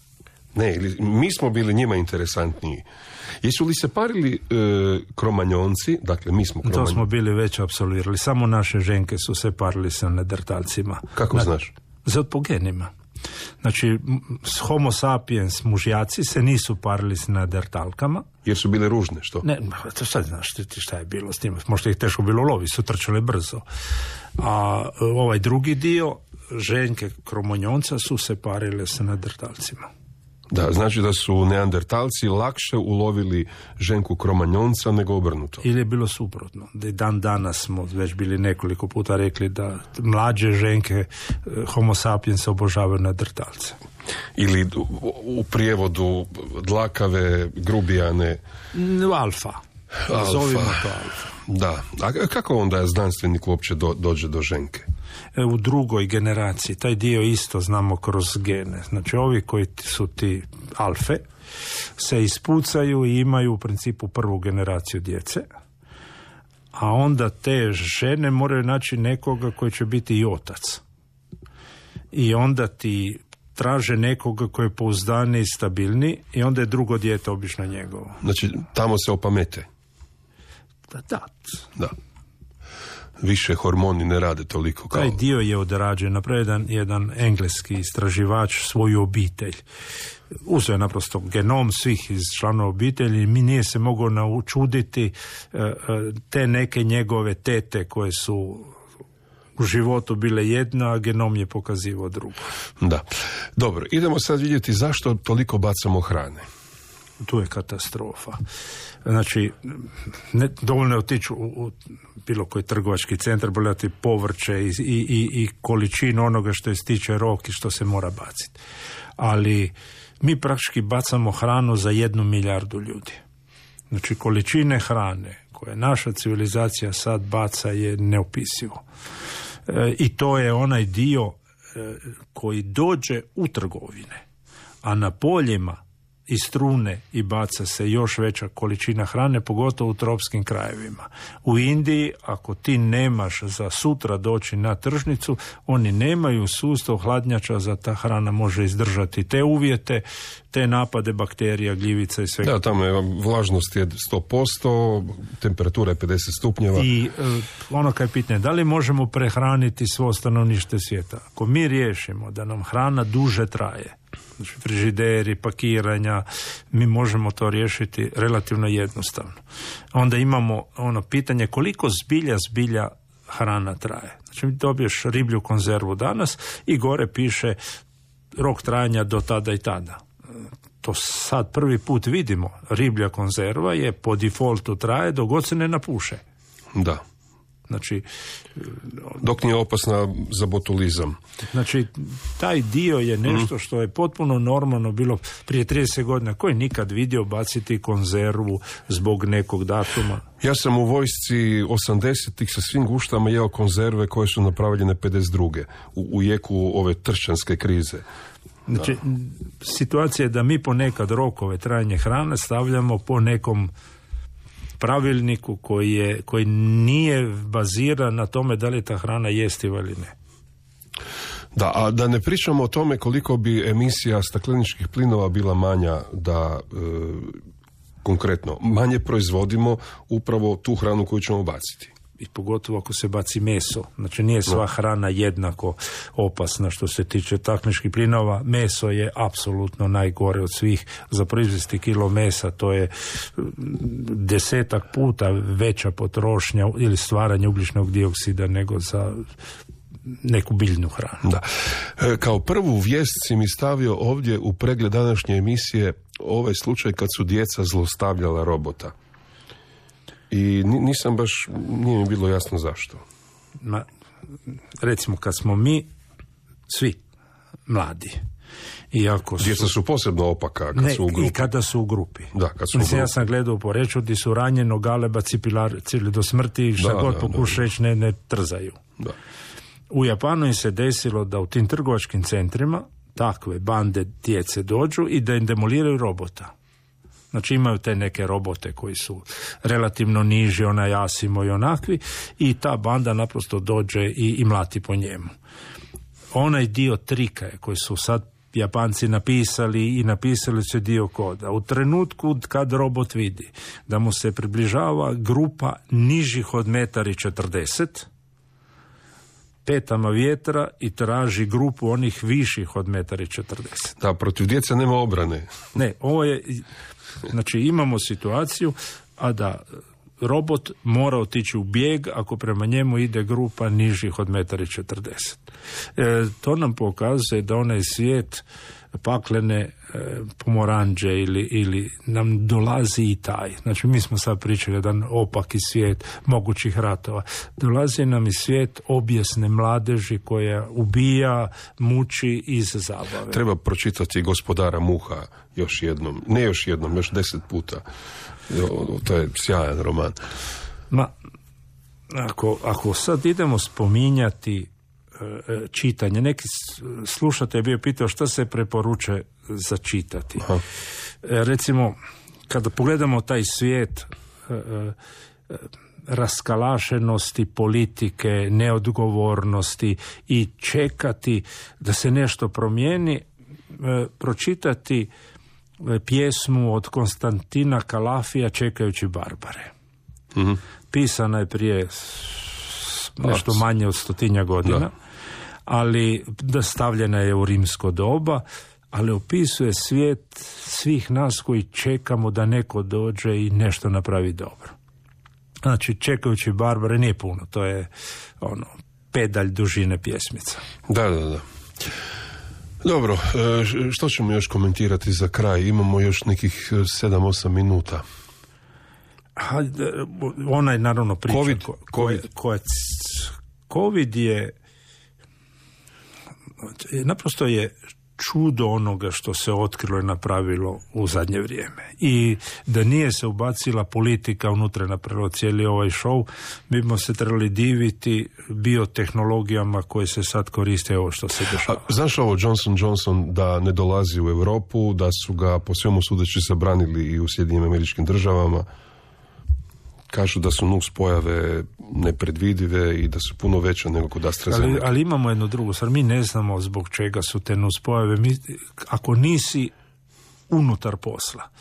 Ne, ili mi smo bili njima interesantniji. Jesu li se parili e, kromanjonci, dakle mi smo kromanjonci? To smo bili već apsolvirali, samo naše ženke su se parili sa neandertalcima. Kako Na, znaš? Za po genima. Znači, homo sapiens mužjaci se nisu parili s neandertalkama. Jer su bile ružne, što? Ne, to sad znaš ti šta je bilo s tim. Možda ih teško bilo lovi, su trčale brzo. A ovaj drugi dio, ženke kromanjonca su se parile sa neandertalcima. Da, znači da su neandertalci lakše ulovili ženku kromanjonca nego obrnuto. Ili je bilo suprotno. Da dan danas smo već bili nekoliko puta rekli da mlađe ženke homo sapiens obožavaju neandertalce. Ili u prijevodu dlakave, grubijane. Alfa. Alfa. Zovimo to alfa. Da. A kako onda znanstvenik uopće do, dođe do ženke? U drugoj generaciji, taj dio isto znamo kroz gene. Znači ovi koji su ti alfe se ispucaju i imaju u principu prvu generaciju djece, a onda te žene moraju naći nekoga koji će biti i otac. I onda ti traže nekoga koji je pouzdaniji, stabilniji i onda je drugo dijete obično njegovo. Znači tamo se opamete. Da, da. Da. Više hormoni ne rade toliko kao... Taj dio je odrađen. Napravio jedan, jedan engleski istraživač svoju obitelj. Uzeo je naprosto genom svih iz članova obitelji i mi nije se mogao naučuditi te neke njegove tete koje su u životu bile jedna, a genom je pokazivao drugo. Da. Dobro, idemo sad vidjeti zašto toliko bacamo hrane. Tu je katastrofa. Znači, ne, dovoljno je otići u, u bilo koji trgovački centar, gledati povrće i, i, i, i količinu onoga što ističe rok i što se mora baciti. Ali mi praktički bacamo hranu za jednu milijardu ljudi. Znači, količine hrane koje naša civilizacija sad baca je neopisivo. E, I to je onaj dio e, koji dođe u trgovine, a na poljima i strune i baca se još veća količina hrane, pogotovo u tropskim krajevima. U Indiji, ako ti nemaš za sutra doći na tržnicu, oni nemaju sustav hladnjača za ta hrana može izdržati te uvjete, te napade bakterija, gljivica i svega. Da, tamo je vlažnost je sto posto, temperatura je pedeset stupnjeva. I ono kad je pitanje, da li možemo prehraniti svo stanovništvo svijeta? Ako mi riješimo da nam hrana duže traje, znači frižideri, pakiranja, mi možemo to riješiti relativno jednostavno. Onda imamo ono pitanje koliko zbilja zbilja hrana traje. Znači dobiješ riblju konzervu danas i gore piše rok trajanja do tada i tada. To sad prvi put vidimo. Riblja konzerva je po defaultu traje dok god se ne napuše. Da. Znači, dok nije opasna za botulizam. Znači, taj dio je nešto što je potpuno normalno bilo prije trideset godina. Ko je nikad vidio baciti konzervu zbog nekog datuma? Ja sam u vojsci osamdesetih sa svim guštama jeo konzerve koje su napravljene pedeset druge u, u jeku ove tršćanske krize. Znači, situacija je da mi ponekad rokove trajanja hrane stavljamo po nekom pravilniku koji, je, koji nije baziran na tome da li ta hrana jestiva ili ne. Da, a da ne pričamo o tome koliko bi emisija stakleničkih plinova bila manja da, e, konkretno, manje proizvodimo upravo tu hranu koju ćemo baciti. I pogotovo ako se baci meso. Znači nije sva hrana jednako opasna što se tiče stakleničkih plinova. Meso je apsolutno najgore od svih. Za proizvesti kilo mesa to je desetak puta veća potrošnja ili stvaranje ugljičnog dioksida nego za neku biljnu hranu. Da. E, kao prvu vijest si mi stavio ovdje u pregled današnje emisije ovaj slučaj kad su djeca zlostavljala robota. I nisam baš, nije mi bilo jasno zašto. Ma, recimo kad smo mi svi mladi, iako su... Djeca su posebno opaka kad ne, su u grupi. I kada su u grupi. Da, kad su Mislim, u grupi. Ja sam gledao u Poreču gdje su ranjeno galeba cipili do smrti i šta da, god da, pokuša reći ne, ne trzaju. Da. U Japanu im se desilo da u tim trgovačkim centrima takve bande djece dođu i da im demoliraju robota. Znači imaju te neke robote koji su relativno niži, onaj Asimo i onakvi, i ta banda naprosto dođe i, i mlati po njemu. Onaj dio trika koji su sad Japanci napisali i napisali su dio koda. U trenutku kad robot vidi da mu se približava grupa nižih od metar i četrdeset, petama vjetra i traži grupu onih viših od metar i četrdeset. Da, protiv djece nema obrane. Ne, ovo je, znači imamo situaciju, a da robot mora otići u bijeg ako prema njemu ide grupa nižih od metar i četrdeset. E, to nam pokazuje da onaj svijet paklene e, pomoranđe ili, ili nam dolazi i taj. Znači mi smo sad pričali jedan opaki svijet mogućih ratova. Dolazi nam i svijet objesne mladeži koja ubija, muči iz zabave. Treba pročitati Gospodara muha još jednom. Ne još jednom, još deset puta. To je sjajan roman. Ma, ako, ako sad idemo spominjati e, čitanje, neki slušatelj je bio pitao šta se preporučuje za čitati. E, recimo, kada pogledamo taj svijet e, e, raskalašenosti politike, neodgovornosti i čekati da se nešto promijeni, e, pročitati pjesmu od Konstantina Kalafija Čekajući Barbare. Mm-hmm. Pisana je prije nešto manje od stotinja godina, da. Ali da stavljena je u rimsko doba, ali opisuje svijet svih nas koji čekamo da neko dođe i nešto napravi dobro. Znači, Čekajući Barbare nije puno, to je ono, pedalj dužine pjesmica. Da, da, da. Dobro, što ćemo još komentirati za kraj? Imamo još nekih sedam osam minuta. Ona je naravno priča. COVID, ko, COVID. Ko, COVID je naprosto je čudo onoga što se otkrilo i napravilo u zadnje vrijeme. I da nije se ubacila politika unutra napravilo cijeli ovaj show, mi bismo se trebali diviti biotehnologijama koje se sad koriste ovo što se dešava. A, znaš ovo Johnson Johnson da ne dolazi u Europu, da su ga po svemu sudeći zabranili i u Sjedinjenim Američkim Državama? Kažu da su nuspojave nepredvidive i da su puno veće nego kod AstraZeneca. Ali, ali imamo jednu drugu stvar. Mi ne znamo zbog čega su te nuspojave. Mi, ako nisi unutar posla,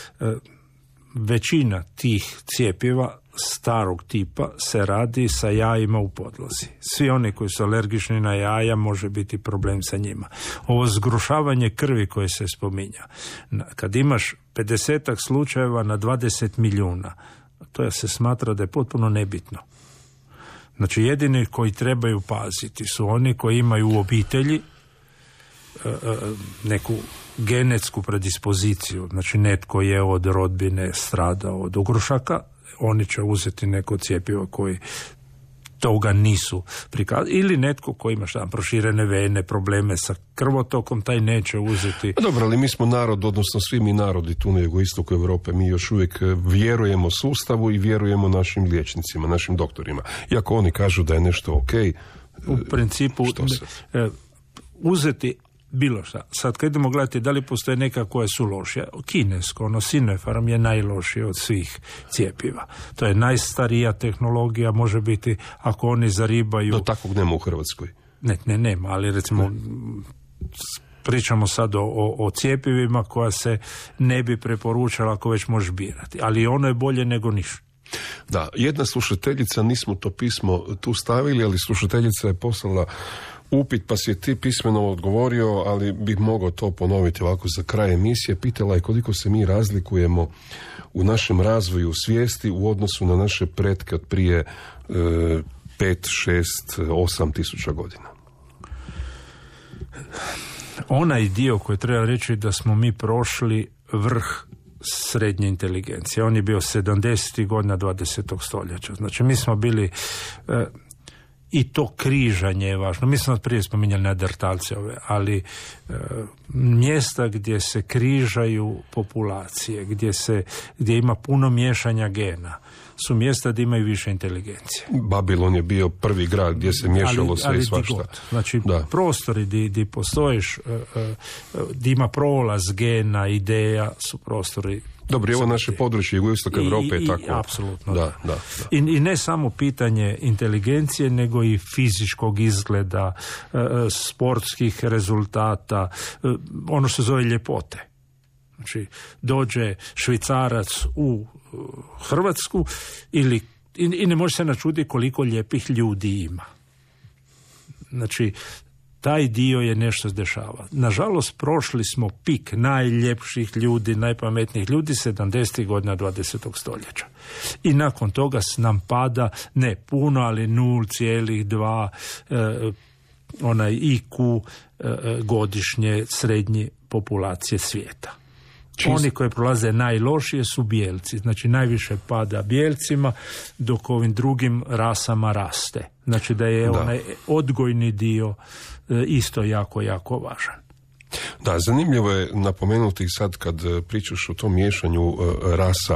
većina tih cjepiva starog tipa se radi sa jajima u podlozi. Svi oni koji su alergični na jaja može biti problem sa njima. Ovo zgrušavanje krvi koje se spominja. Kad imaš pedesetak slučajeva na dvadeset milijuna, to se smatra da je potpuno nebitno. Znači, jedini koji trebaju paziti su oni koji imaju u obitelji e, e, neku genetsku predispoziciju. Znači, netko je od rodbine stradao od ugrušaka, oni će uzeti neko cjepivo koji toga nisu prikazali. Ili netko koji ima šta, proširene vene, probleme sa krvotokom, taj neće uzeti. Dobro, ali mi smo narod, odnosno svi mi narodi tu na jugoistoku Europe, mi još uvijek vjerujemo sustavu i vjerujemo našim liječnicima, našim doktorima. Iako oni kažu da je nešto ok, u principu uzeti bilo šta. Sad kad idemo gledati da li postoje neka koja su lošija, kinesko, ono Sinopharm je najlošije od svih cjepiva. To je najstarija tehnologija, može biti ako oni zaribaju... Do takvog nema u Hrvatskoj. Ne, ne, nema, ali recimo ne. Pričamo sad o, o, o cjepivima koja se ne bi preporučala ako već možeš birati. Ali ono je bolje nego ništa. Da, jedna slušateljica, nismo to pismo tu stavili, ali slušateljica je poslala upit, pa si je ti pismeno odgovorio, ali bih mogao to ponoviti ovako za kraj emisije. Pitala je koliko se mi razlikujemo u našem razvoju svijesti u odnosu na naše pretke od prije e, pet, šest, osam tisuća godina. Onaj dio koji treba reći da smo mi prošli vrh srednje inteligencije. On je bio sedamdesetih godina dvadesetog stoljeća. Znači mi smo bili... E, I to križanje je važno. Mi smo prije spominjali neandertalce ove, ali e, mjesta gdje se križaju populacije, gdje, se, gdje ima puno miješanja gena, su mjesta gdje imaju više inteligencije. Babilon je bio prvi grad gdje se miješalo ali, sve ali i svašta. Znači, da. Prostori gdje, gdje postojiš, gdje ima prolaz gena, ideja, su prostori Dobro, evo naše područje jugoistoka Europe je tako. Apsolutno. Da, da, da. I, I ne samo pitanje inteligencije, nego i fizičkog izgleda, e, sportskih rezultata, e, ono što se zove ljepote. Znači, dođe Švicarac u Hrvatsku ili, i, i ne može se načuditi koliko lijepih ljudi ima. Znači, taj dio je nešto se dešava. Nažalost, prošli smo pik najljepših ljudi, najpametnijih ljudi sedamdesetih godina dvadesetog stoljeća. I nakon toga nam pada, ne puno, ali nula zarez dva e, onaj I Q e, godišnje srednje populacije svijeta. Čist. Oni koji prolaze najlošije su bijelci. Znači, najviše pada bijelcima, dok ovim drugim rasama raste. Znači, da je da. onaj odgojni dio e, isto jako, jako važan. Da, zanimljivo je napomenuti sad kad pričaš o tom miješanju uh, rasa,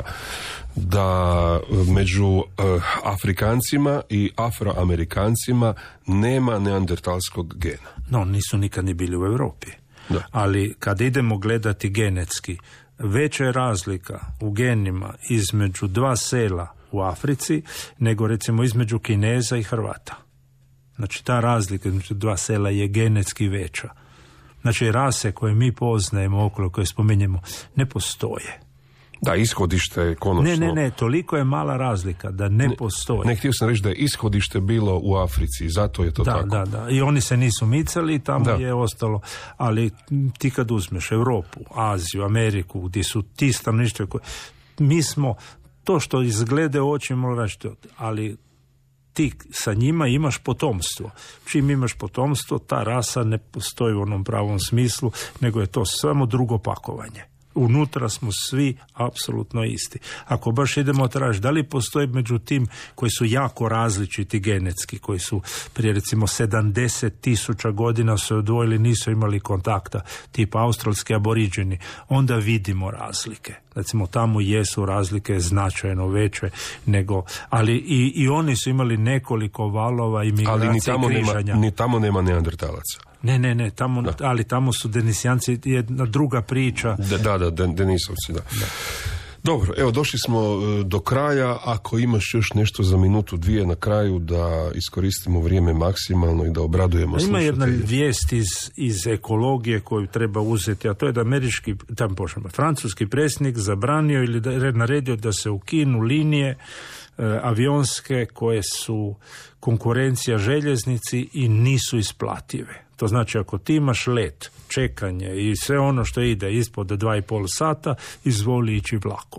da među uh, Afrikancima i Afroamerikancima nema neandertalskog gena. No, nisu nikad ni bili u Europi. Da. Ali kad idemo gledati genetski, veća je razlika u genima između dva sela u Africi nego recimo između Kineza i Hrvata. Znači, ta razlika između dva sela je genetski veća. Znači, rase koje mi poznajemo okolo, koje spominjemo, ne postoje. Da, ishodište je konačno... Ne, ne, ne, toliko je mala razlika da ne, ne postoji. Ne, htio sam reći da je ishodište bilo u Africi, zato je to da, tako. Da, da, i oni se nisu micali, tamo da. je ostalo, ali ti kad uzmeš Europu, Aziju, Ameriku, gdje su ti stanovništva koje... Mi smo, to što izglede očima različito, ali ti sa njima imaš potomstvo. Čim imaš potomstvo, ta rasa ne postoji u onom pravom smislu, nego je to samo drugo pakovanje. Unutra smo svi apsolutno isti. Ako baš idemo tražiti, da li postoji među tim koji su jako različiti genetski, koji su prije recimo sedamdeset tisuća godina se odvojili, nisu imali kontakta, tipa australski aboriđeni, onda vidimo razlike. Recimo, tamo jesu razlike značajno veće nego, ali i, i oni su imali nekoliko valova imigracije i križanja. Ali ni tamo nema, ni tamo nema neandertalaca. Ne, ne, ne, tamo, ali tamo su Denisijanci, jedna druga priča. Da, da, da Denisovci, da. da. Dobro, evo, došli smo do kraja. Ako imaš još nešto za minutu, dvije na kraju, da iskoristimo vrijeme maksimalno i da obradujemo slušatelje. Ima jedna vijest iz, iz ekologije koju treba uzeti, a to je da američki, tam pošljamo, francuski predsjednik zabranio ili da, naredio da se ukinu linije e, avionske koje su konkurencija željeznici i nisu isplative. To znači, ako ti imaš let, čekanje i sve ono što ide ispod dva i pol sata, izvoli ići vlakom.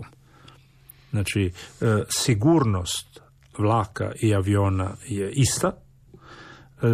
Znači, e, sigurnost vlaka i aviona je ista. E,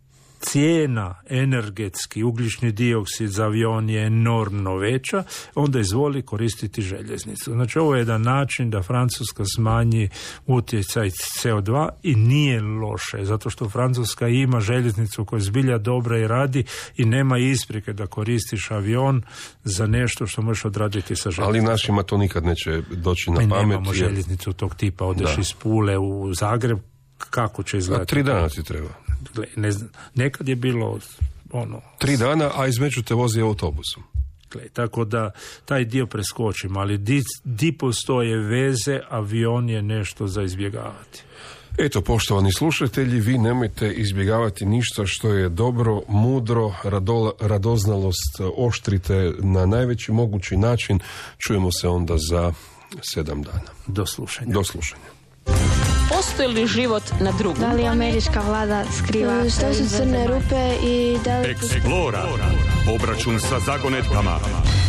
cijena energetski, ugljični dioksid za avion je enormno veća, onda izvoli koristiti željeznicu. Znači, ovo je jedan način da Francuska smanji utjecaj C O dva i nije loše, zato što Francuska ima željeznicu koja je zbilja dobra i radi i nema isprike da koristiš avion za nešto što možeš odraditi sa željeznicom. Ali našima to nikad neće doći na Mi pamet. Nemamo jer... željeznicu tog tipa, odeš da. iz Pule u Zagreb, kako će izgledati? A tri dana ti treba. Ne znam, nekad je bilo ono... Tri dana, a između te vozi autobusom. Gle, tako da taj dio preskočim, ali di, di postoje veze, avion je nešto za izbjegavati. Eto, poštovani slušatelji, vi nemojte izbjegavati ništa što je dobro, mudro, rado, radoznalost oštrite na najveći mogući način. Čujemo se onda za sedam dana. Do slušanja. Do slušanja. Postoji li život na drugom? Da li američka vlada skriva? Što su crne rupe i da li... Explora. Obračun sa zagonetkama.